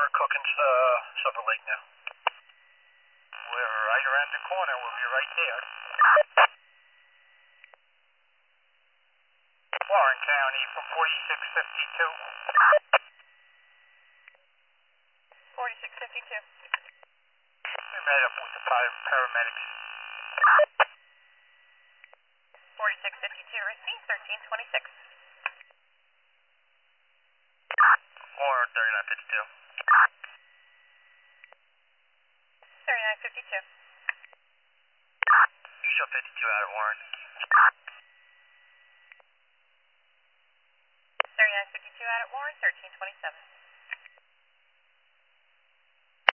cooking Silver Lake now. We're right around the corner. We'll be right there. Warren County from 4652. 4652. We met up with the paramedics. 4652, receive 1326. Or 3952. 3952. You show 52 out of Warren. 3952 out at Warren, 1327.